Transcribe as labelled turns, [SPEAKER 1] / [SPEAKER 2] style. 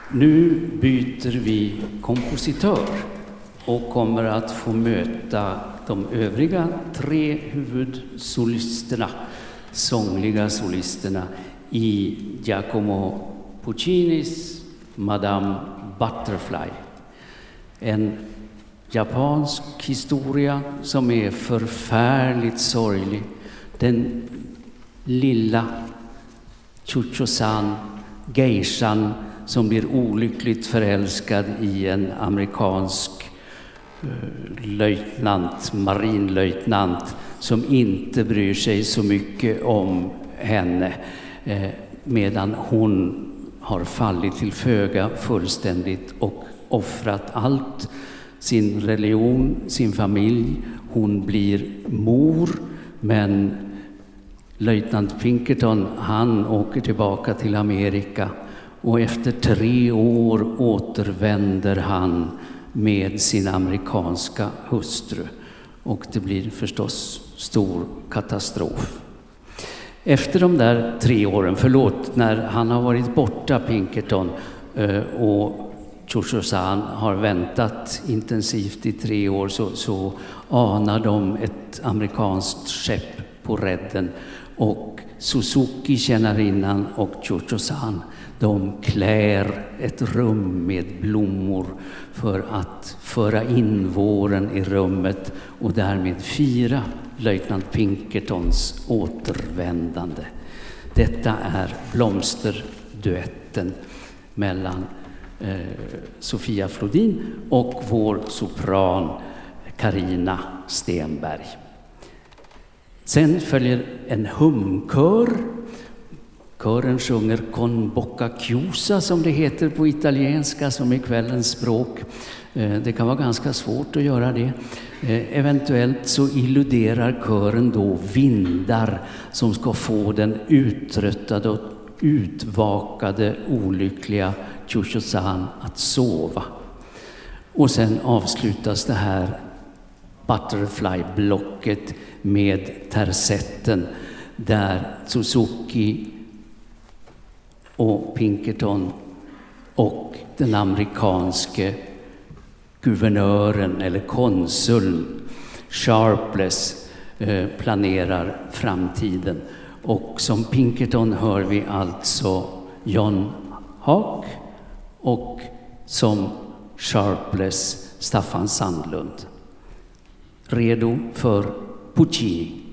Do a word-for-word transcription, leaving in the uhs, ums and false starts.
[SPEAKER 1] Nu byter vi kompositör och kommer att få möta de övriga tre huvudsolisterna, sångliga solisterna i Giacomo Puccinis Madame Butterfly. En japansk historia som är förfärligt sorglig. Den lilla Chucho-san, geishan, som blir olyckligt förälskad i en amerikansk löjtnant, marinlöjtnant, som inte bryr sig så mycket om henne, medan hon har fallit till föga fullständigt och offrat allt, sin religion, sin familj. Hon blir mor, men löjtnant Pinkerton, han åker tillbaka till Amerika, och efter tre år återvänder han med sin amerikanska hustru, och det blir förstås stor katastrof. Efter de där tre åren, förlåt, när han har varit borta, Pinkerton, och Chucho-san har väntat intensivt i tre år, så, så anar de ett amerikanskt skepp på redden, och Suzuki, tjänarinnan, och Chucho-san, de klär ett rum med blommor för att föra in våren i rummet och därmed fira löjtnant Pinkertons återvändande. Detta är blomsterduetten mellan eh, Sofia Flodin och vår sopran Carina Stenberg. Sen följer en humkör. Kören sjunger Con bocca chiusa, som det heter på italienska, som är kvällens språk. Det kan vara ganska svårt att göra det. Eventuellt så illuderar kören då vindar som ska få den uttröttade och utvakade olyckliga Chucho-san att sova. Och sen avslutas det här Butterfly-blocket med tercetten, där Suzuki och Pinkerton och den amerikanske guvernören eller konsuln Sharpless eh, planerar framtiden. Och som Pinkerton hör vi alltså John Haak, och som Sharpless Staffan Sandlund. Redo för Puccini.